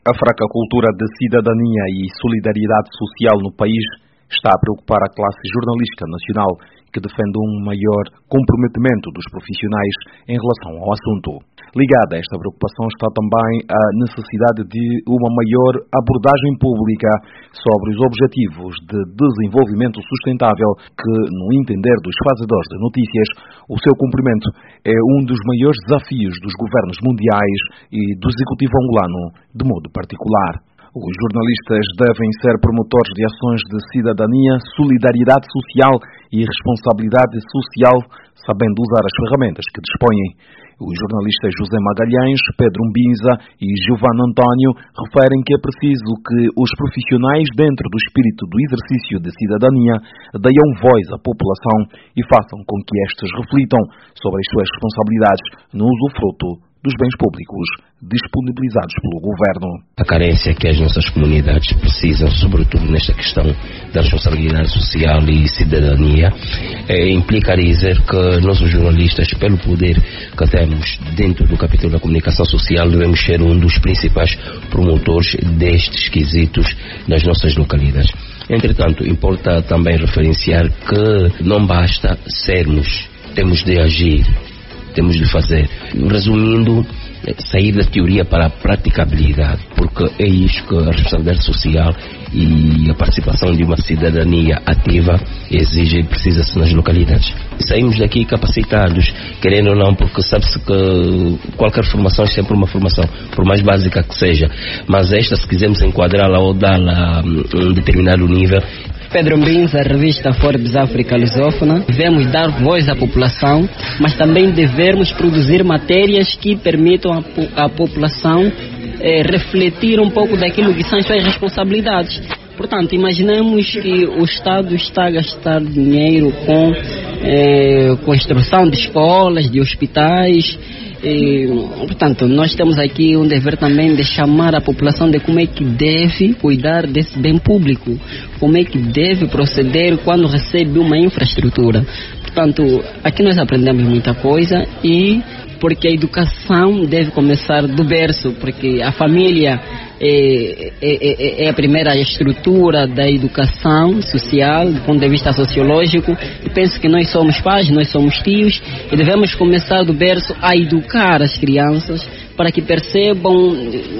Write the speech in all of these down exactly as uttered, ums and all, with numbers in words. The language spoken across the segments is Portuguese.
A fraca cultura de cidadania e solidariedade social no país está a preocupar a classe jornalística nacional, que defende um maior comprometimento dos profissionais em relação ao assunto. Ligada a esta preocupação está também a necessidade de uma maior abordagem pública sobre os objetivos de desenvolvimento sustentável que, no entender dos fazedores de notícias, o seu cumprimento é um dos maiores desafios dos governos mundiais e do executivo angolano, de modo particular. Os jornalistas devem ser promotores de ações de cidadania, solidariedade social e responsabilidade social, sabendo usar as ferramentas que dispõem. Os jornalistas José Magalhães, Pedro Mbinza e Giovanni António referem que é preciso que os profissionais, dentro do espírito do exercício de cidadania, deem voz à população e façam com que estes reflitam sobre as suas responsabilidades no usufruto dos bens públicos disponibilizados pelo governo. A carência que as nossas comunidades precisam, sobretudo nesta questão da responsabilidade social e cidadania, é, implica dizer que nós, os jornalistas, pelo poder que temos dentro do capítulo da comunicação social, devemos ser um dos principais promotores destes quesitos nas nossas localidades. Entretanto, importa também referenciar que não basta sermos, temos de agir, temos de fazer. Resumindo, sair da teoria para a praticabilidade, porque é isso que a responsabilidade social e a participação de uma cidadania ativa exige e precisa-se nas localidades. Saímos daqui capacitados, querendo ou não, porque sabe-se que qualquer formação é sempre uma formação, por mais básica que seja, mas esta, se quisermos enquadrá-la ou dá-la a um determinado nível. Pedro Mbinza, revista Forbes África Lusófona. Devemos dar voz à população, mas também devemos produzir matérias que permitam à, à população eh, refletir um pouco daquilo que são as suas responsabilidades. Portanto, imaginemos que o Estado está a gastar dinheiro com eh, construção de escolas, de hospitais. E, portanto, nós temos aqui um dever também de chamar a população de como é que deve cuidar desse bem público, como é que deve proceder quando recebe uma infraestrutura. Portanto, aqui nós aprendemos muita coisa, e porque a educação deve começar do berço, porque a família é, é, é a primeira estrutura da educação social, do ponto de vista sociológico. E penso que nós somos pais, nós somos tios, e devemos começar do berço a educar as crianças para que percebam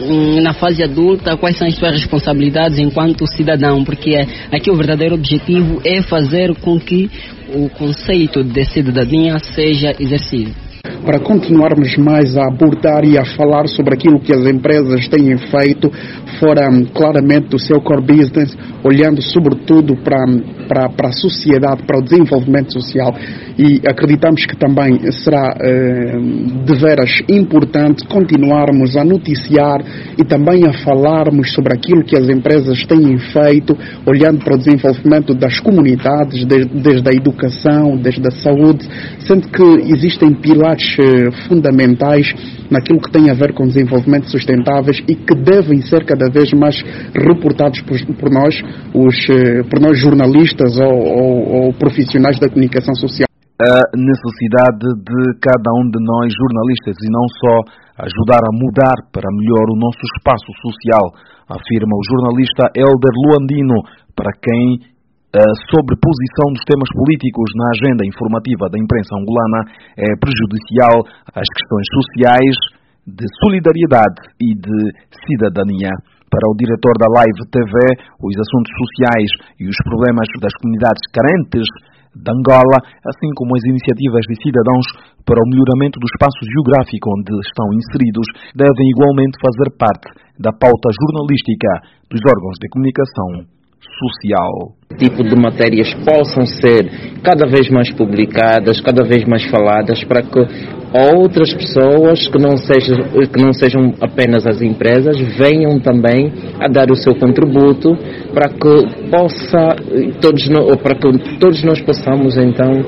na fase adulta quais são as suas responsabilidades enquanto cidadão, porque aqui o verdadeiro objetivo é fazer com que o conceito de cidadania seja exercido. Para continuarmos mais a abordar e a falar sobre aquilo que as empresas têm feito fora claramente do seu core business, olhando sobretudo para, para, para a sociedade, para o desenvolvimento social, e acreditamos que também será eh, de veras importante continuarmos a noticiar e também a falarmos sobre aquilo que as empresas têm feito, olhando para o desenvolvimento das comunidades, desde, desde a educação, desde a saúde, sendo que existem pilares eh, fundamentais naquilo que tem a ver com desenvolvimento sustentáveis e que devem ser cada vez mais reportados por, por nós, os, eh, por nós jornalistas ou, ou, ou profissionais da comunicação social. A necessidade de cada um de nós jornalistas e não só ajudar a mudar para melhor o nosso espaço social, afirma o jornalista Elder Luandino, para quem a sobreposição dos temas políticos na agenda informativa da imprensa angolana é prejudicial às questões sociais, de solidariedade e de cidadania. Para o diretor da Live T V, os assuntos sociais e os problemas das comunidades carentes de Angola, assim como as iniciativas de cidadãos para o melhoramento do espaço geográfico onde estão inseridos, devem igualmente fazer parte da pauta jornalística dos órgãos de comunicação social. Tipo de matérias possam ser cada vez mais publicadas, cada vez mais faladas, para que outras pessoas que não sejam, que não sejam apenas as empresas venham também a dar o seu contributo para que possa todos, para que todos nós possamos então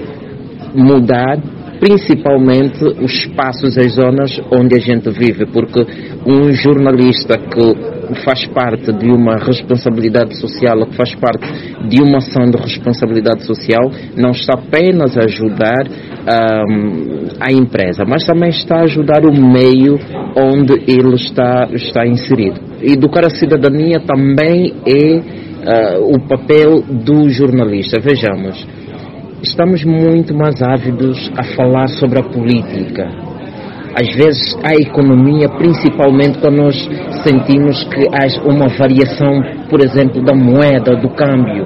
mudar principalmente os espaços, as zonas onde a gente vive, porque um jornalista que faz parte de uma responsabilidade social, que faz parte de uma ação de responsabilidade social, não está apenas a ajudar um, a empresa, mas também está a ajudar o meio onde ele está, está inserido. educar a cidadania também é uh, o papel do jornalista. Vejamos, estamos muito mais ávidos a falar sobre a política. Às vezes a economia, principalmente quando nós sentimos que há uma variação, por exemplo, da moeda, do câmbio.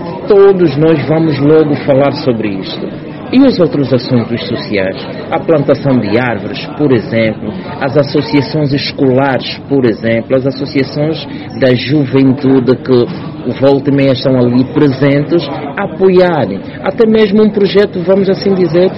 Todos nós vamos logo falar sobre isto. E os outros assuntos sociais? A plantação de árvores, por exemplo, as associações escolares, por exemplo, as associações da juventude que volta e meia estão ali presentes a apoiarem. Até mesmo um projeto, vamos assim dizer,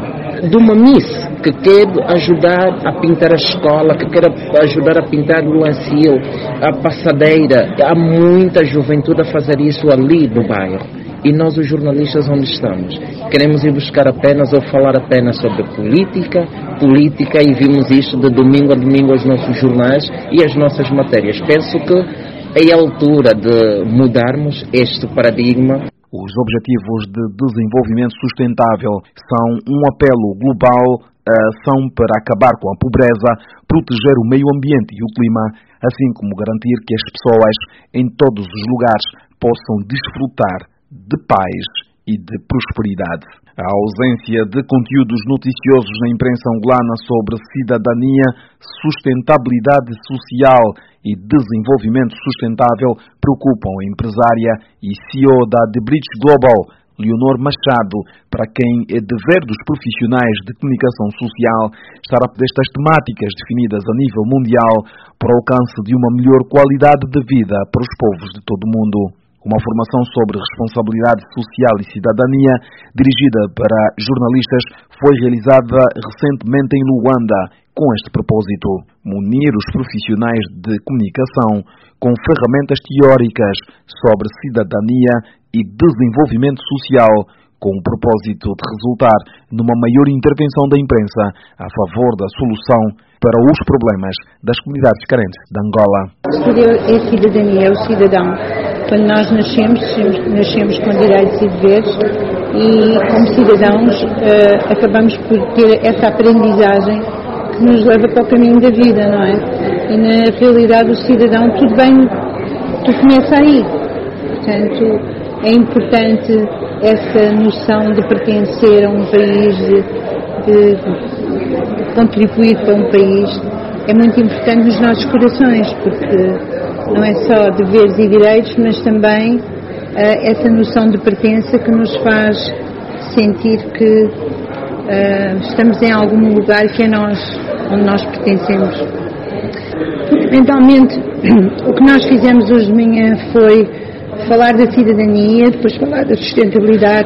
de uma miss que quer ajudar a pintar a escola, que quer ajudar a pintar o lancil, a passadeira. Há muita juventude a fazer isso ali no bairro. E nós, os jornalistas, onde estamos? Queremos ir buscar apenas ou falar apenas sobre política, política, e vimos isto de domingo a domingo aos nossos jornais e as nossas matérias. Penso que é a altura de mudarmos este paradigma. Os Objetivos de Desenvolvimento Sustentável são um apelo global à ação para acabar com a pobreza, proteger o meio ambiente e o clima, assim como garantir que as pessoas em todos os lugares possam desfrutar de paz e de prosperidade. A ausência de conteúdos noticiosos na imprensa angolana sobre cidadania, sustentabilidade social e desenvolvimento sustentável preocupam a empresária e C E O da The Bridge Global, Leonor Machado, para quem é dever dos profissionais de comunicação social estar a destas temáticas definidas a nível mundial para o alcance de uma melhor qualidade de vida para os povos de todo o mundo. Uma formação sobre responsabilidade social e cidadania dirigida para jornalistas foi realizada recentemente em Luanda com este propósito: munir os profissionais de comunicação com ferramentas teóricas sobre cidadania e desenvolvimento social, com o propósito de resultar numa maior intervenção da imprensa a favor da solução para os problemas das comunidades carentes de Angola. É cidadania, é o cidadão. Quando nós nascemos, nascemos com direitos e deveres e, como cidadãos, uh, acabamos por ter essa aprendizagem que nos leva para o caminho da vida, não é? E, na realidade, o cidadão, tudo bem, tudo começa aí. Portanto, é importante essa noção de pertencer a um país, de, de contribuir para um país. É muito importante nos nossos corações, porque não é só deveres e direitos, mas também uh, essa noção de pertença que nos faz sentir que uh, estamos em algum lugar que é nós, onde nós pertencemos. Fundamentalmente, o que nós fizemos hoje de manhã foi falar da cidadania, depois falar da sustentabilidade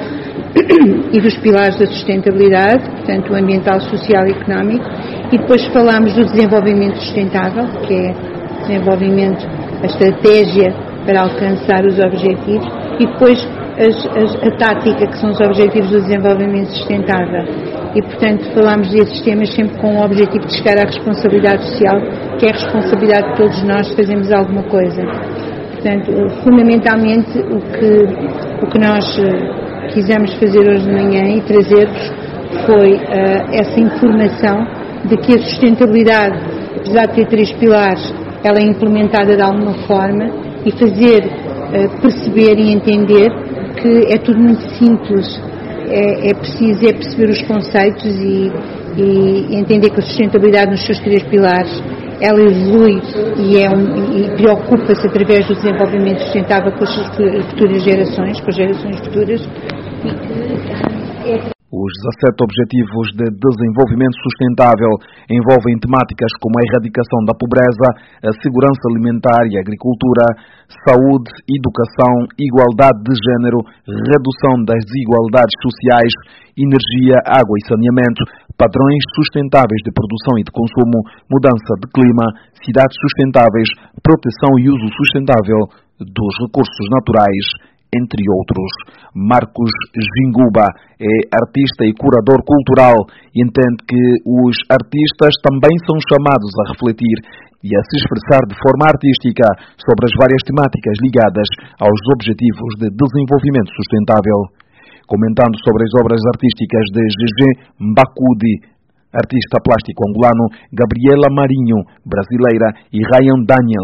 e dos pilares da sustentabilidade, portanto, o ambiental, social e económico, e depois falámos do desenvolvimento sustentável, que é o desenvolvimento, a estratégia para alcançar os objetivos, e depois as, as, a tática, que são os objetivos do desenvolvimento sustentável. E, portanto, falámos desses temas sempre com o objetivo de chegar à responsabilidade social, que é a responsabilidade de todos nós de fazermos alguma coisa. Portanto, fundamentalmente, o que, o que nós quisemos fazer hoje de manhã e trazer-vos foi uh, essa informação de que a sustentabilidade, apesar de ter três pilares, ela é implementada de alguma forma, e fazer uh, perceber e entender que é tudo muito simples. É, é preciso é perceber os conceitos e, e entender que a sustentabilidade nos seus três pilares, ela evolui e, é um, e preocupa-se através do desenvolvimento sustentável com as futuras gerações, com as gerações futuras. E que é... Os dezassete Objetivos de Desenvolvimento Sustentável envolvem temáticas como a erradicação da pobreza, a segurança alimentar e agricultura, saúde, educação, igualdade de género, redução das desigualdades sociais, energia, água e saneamento, padrões sustentáveis de produção e de consumo, mudança de clima, cidades sustentáveis, proteção e uso sustentável dos recursos naturais, entre outros. Marcos Jinguba é artista e curador cultural e entende que os artistas também são chamados a refletir e a se expressar de forma artística sobre as várias temáticas ligadas aos Objetivos de Desenvolvimento Sustentável. Comentando sobre as obras artísticas de Gégé Mbakudi, artista plástico angolano, Gabriela Marinho, brasileira, e Ryan Daniels,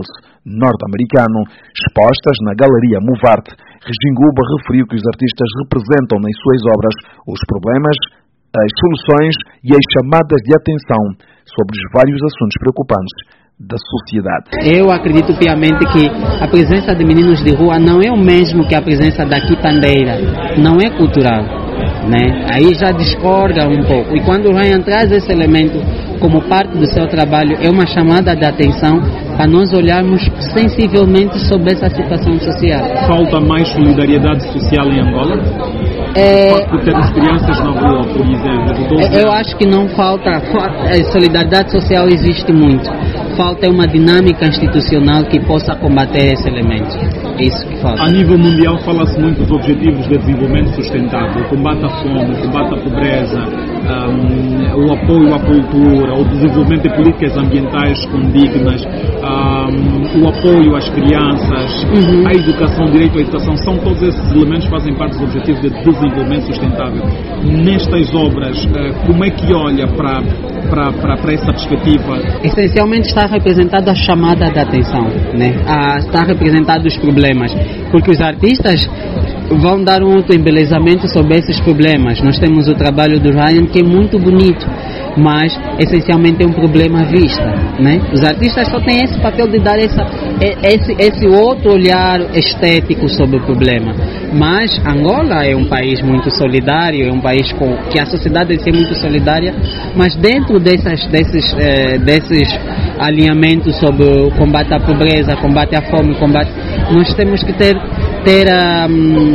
norte-americano. Expostas na Galeria Movarte, Reginguba referiu que os artistas representam nas suas obras os problemas, as soluções e as chamadas de atenção sobre os vários assuntos preocupantes da sociedade. Eu acredito piamente que a presença de meninos de rua não é o mesmo que a presença da quitandeira, não é cultural, né? Aí já discorda um pouco. E quando o Ryan traz esse elemento como parte do seu trabalho, é uma chamada de atenção para nós olharmos sensivelmente sobre essa situação social. Falta mais solidariedade social em Angola? É, Por ter crianças na rua, por exemplo. Eu acho que não falta. A solidariedade social existe muito. Falta uma dinâmica institucional que possa combater esse elemento. É isso que falta. A nível mundial fala-se muito dos objetivos de desenvolvimento sustentável, o combate à fome, o combate à pobreza, um, o apoio à cultura, o desenvolvimento de políticas ambientais condignas, um, o apoio às crianças, uhum. a educação, o direito à educação, são todos esses elementos que fazem parte dos objetivos de desenvolvimento sustentável. Nestas obras, como é que olha para, para, para, para essa perspectiva? Essencialmente está representado a chamada de atenção, né? a, está representado os problemas, porque os artistas vão dar um outro embelezamento sobre esses problemas. Nós temos o trabalho do Ryan, que é muito bonito, mas essencialmente é um problema à vista, né? Os artistas só têm esse papel de dar essa, esse, esse outro olhar estético sobre o problema. Mas Angola é um país muito solidário, é um país com, que a sociedade é muito solidária, mas dentro dessas, desses, eh, desses alinhamentos sobre o combate à pobreza, combate à fome, combate, nós temos que ter, ter a,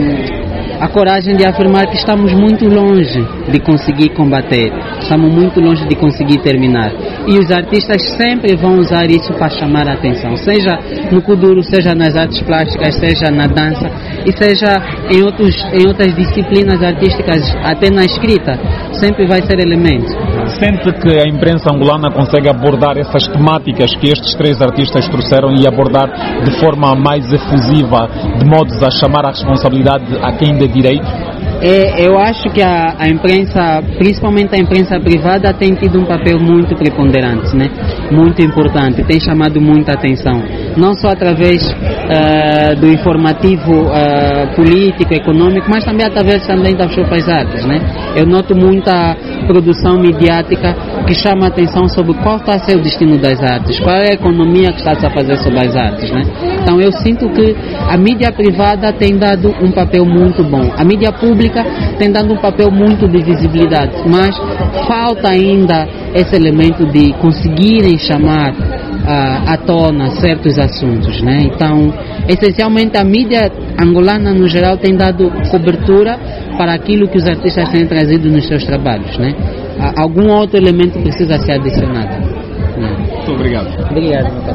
a coragem de afirmar que estamos muito longe de conseguir combater, estamos muito longe de conseguir terminar. E os artistas sempre vão usar isso para chamar a atenção, seja no kuduro, seja nas artes plásticas, seja na dança e seja em, outros, em outras disciplinas artísticas, até na escrita, sempre vai ser elemento. Sente que a imprensa angolana consegue abordar essas temáticas que estes três artistas trouxeram e abordar de forma mais efusiva, de modos a chamar a responsabilidade a quem dê direito? É, eu acho que a, a imprensa, principalmente a imprensa privada, tem tido um papel muito preponderante, né? Muito importante, tem chamado muita atenção, não só através uh, do informativo uh, político, econômico, mas também através também das próprias artes, né? Eu noto muita produção midiática que chama a atenção sobre qual está a ser o destino das artes, qual é a economia que está a fazer sobre as artes, né? Então eu sinto que a mídia privada tem dado um papel muito bom, a mídia pública tem dado um papel muito de visibilidade, mas falta ainda esse elemento de conseguirem chamar uh, à tona certos assuntos, né? Então, essencialmente a mídia angolana no geral tem dado cobertura para aquilo que os artistas têm trazido nos seus trabalhos, né? Uh, algum outro elemento precisa ser adicionado. Né? Muito obrigado. Obrigado, meu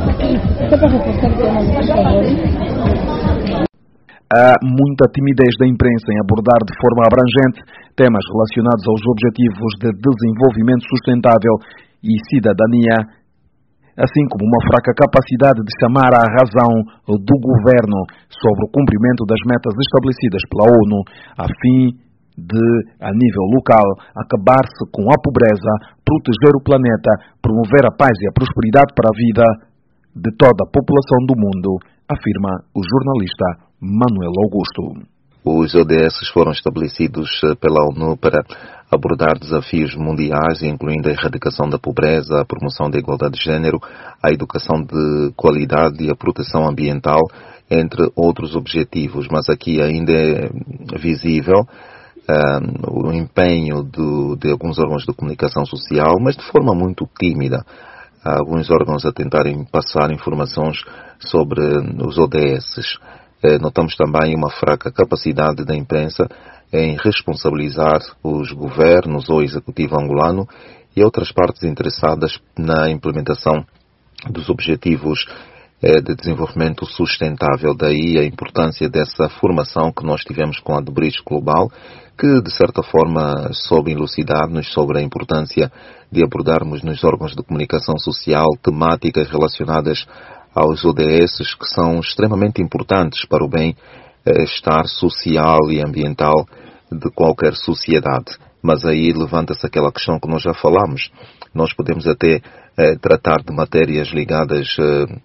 caro. Há muita timidez da imprensa em abordar de forma abrangente temas relacionados aos objetivos de desenvolvimento sustentável e cidadania, assim como uma fraca capacidade de chamar à razão do governo sobre o cumprimento das metas estabelecidas pela ONU, a fim de, a nível local, acabar-se com a pobreza, proteger o planeta, promover a paz e a prosperidade para a vida de toda a população do mundo, afirma o jornalista Manuel Augusto. Os O D S foram estabelecidos pela ONU para abordar desafios mundiais, incluindo a erradicação da pobreza, a promoção da igualdade de género, a educação de qualidade e a proteção ambiental, entre outros objetivos. Mas aqui ainda é visível um, o empenho do, de alguns órgãos de comunicação social, mas de forma muito tímida. Há alguns órgãos a tentarem passar informações sobre os O D S. Notamos também uma fraca capacidade da imprensa em responsabilizar os governos ou o executivo angolano e outras partes interessadas na implementação dos objetivos de desenvolvimento sustentável. Daí a importância dessa formação que nós tivemos com a do Bridge Global, que de certa forma soube elucidar-nos sobre a importância de abordarmos nos órgãos de comunicação social temáticas relacionadas aos O D S, que são extremamente importantes para o bem-estar social e ambiental de qualquer sociedade. Mas aí levanta-se aquela questão que nós já falamos. Nós podemos até eh, tratar de matérias ligadas eh,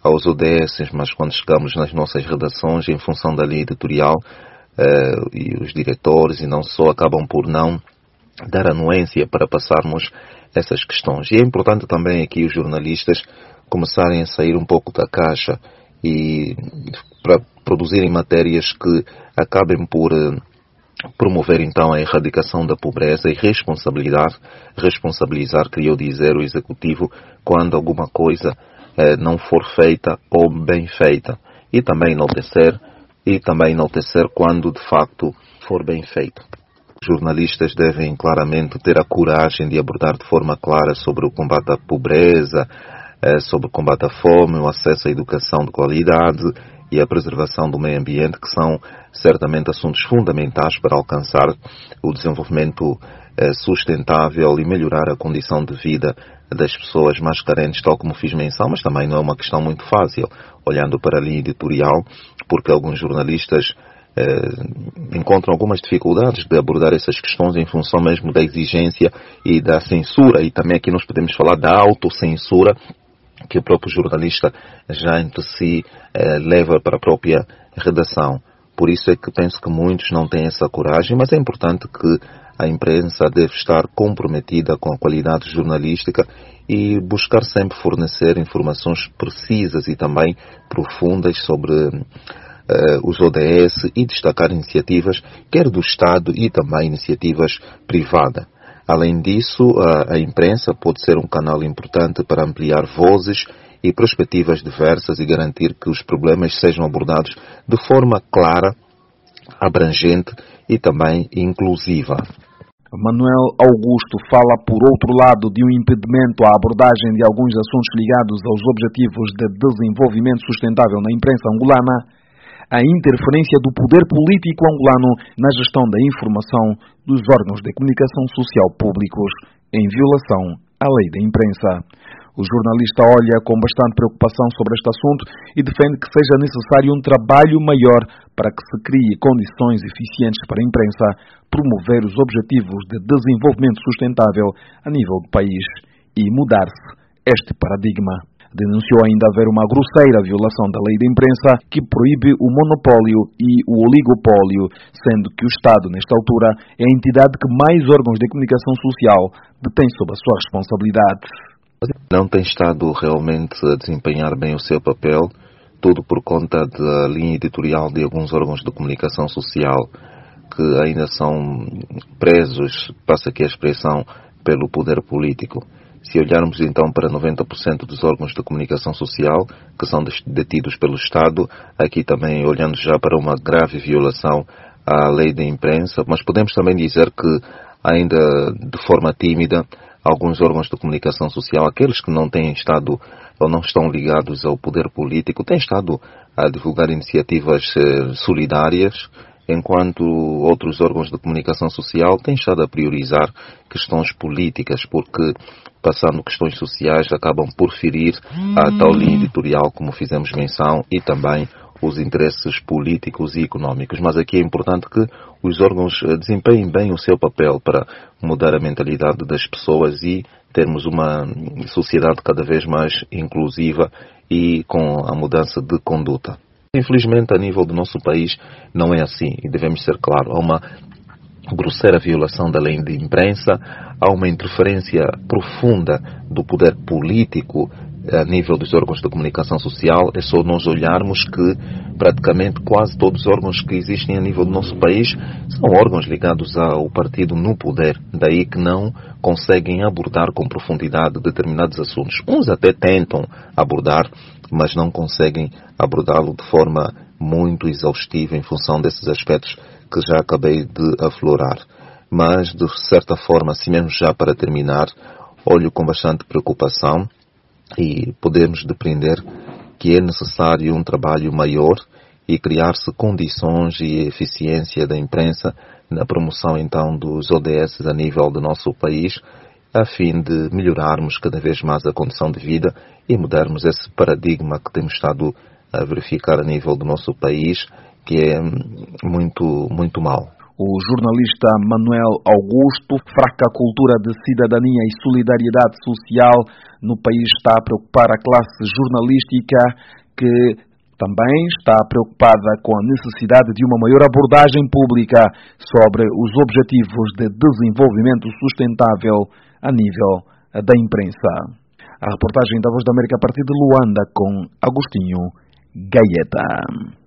aos O D S, mas quando chegamos nas nossas redações, em função da linha editorial, uh, e os diretores, e não só, acabam por não dar anuência para passarmos essas questões. E é importante também aqui os jornalistas começarem a sair um pouco da caixa e para produzirem matérias que acabem por uh, promover então a erradicação da pobreza e responsabilizar, responsabilizar, queria eu dizer, o executivo quando alguma coisa eh, não for feita ou bem feita. E também enaltecer, e também enaltecer quando de facto for bem feito. Os jornalistas devem claramente ter a coragem de abordar de forma clara sobre o combate à pobreza, eh, sobre o combate à fome, o acesso à educação de qualidade e a preservação do meio ambiente, que são certamente assuntos fundamentais para alcançar o desenvolvimento eh, sustentável e melhorar a condição de vida das pessoas mais carentes, tal como fiz menção, mas também não é uma questão muito fácil, olhando para a linha editorial, porque alguns jornalistas eh, encontram algumas dificuldades de abordar essas questões em função mesmo da exigência e da censura, e também aqui nós podemos falar da autocensura, que o próprio jornalista já entre si eh, leva para a própria redação. Por isso é que penso que muitos não têm essa coragem, mas é importante que a imprensa deve estar comprometida com a qualidade jornalística e buscar sempre fornecer informações precisas e também profundas sobre eh, os O D S e destacar iniciativas, quer do Estado e também iniciativas privadas. Além disso, a, a imprensa pode ser um canal importante para ampliar vozes e perspectivas diversas e garantir que os problemas sejam abordados de forma clara, abrangente e também inclusiva. Manuel Augusto fala, por outro lado, de um impedimento à abordagem de alguns assuntos ligados aos objetivos de desenvolvimento sustentável na imprensa angolana, a interferência do poder político angolano na gestão da informação dos órgãos de comunicação social públicos, em violação à lei da imprensa. O jornalista olha com bastante preocupação sobre este assunto e defende que seja necessário um trabalho maior para que se crie condições eficientes para a imprensa promover os objetivos de desenvolvimento sustentável a nível do país e mudar-se este paradigma. Denunciou ainda haver uma grosseira violação da lei da imprensa que proíbe o monopólio e o oligopólio, sendo que o Estado, nesta altura, é a entidade que mais órgãos de comunicação social detém sob a sua responsabilidade. Não tem estado realmente a desempenhar bem o seu papel, tudo por conta da linha editorial de alguns órgãos de comunicação social que ainda são presos, passa aqui a expressão, pelo poder político. Se olharmos então para noventa por cento dos órgãos de comunicação social que são detidos pelo Estado, aqui também olhando já para uma grave violação à lei da imprensa, mas podemos também dizer que ainda de forma tímida, alguns órgãos de comunicação social, aqueles que não têm estado ou não estão ligados ao poder político, têm estado a divulgar iniciativas eh, solidárias, enquanto outros órgãos de comunicação social têm estado a priorizar questões políticas, porque passando questões sociais acabam por ferir a tal linha editorial, como fizemos menção, e também os interesses políticos e económicos. Mas aqui é importante que os órgãos desempenhem bem o seu papel para mudar a mentalidade das pessoas e termos uma sociedade cada vez mais inclusiva e com a mudança de conduta. Infelizmente, a nível do nosso país, não é assim, e devemos ser claros. Há uma grosseira violação da lei de imprensa, há uma interferência profunda do poder político a nível dos órgãos de comunicação social. É só nós olharmos que praticamente quase todos os órgãos que existem a nível do nosso país são órgãos ligados ao partido no poder, daí que não conseguem abordar com profundidade determinados assuntos. Uns até tentam abordar, mas não conseguem abordá-lo de forma muito exaustiva em função desses aspectos que já acabei de aflorar. Mas, de certa forma, assim mesmo já para terminar, olho com bastante preocupação e podemos depreender que é necessário um trabalho maior e criar-se condições e eficiência da imprensa na promoção então dos O D S a nível do nosso país, a fim de melhorarmos cada vez mais a condição de vida e mudarmos esse paradigma que temos estado a verificar a nível do nosso país, que é muito, muito mau. O jornalista Manuel Augusto, fraca cultura de cidadania e solidariedade social no país está a preocupar a classe jornalística, que também está preocupada com a necessidade de uma maior abordagem pública sobre os objetivos de desenvolvimento sustentável a nível da imprensa. A reportagem da Voz da América a partir de Luanda com Agostinho Gaeta.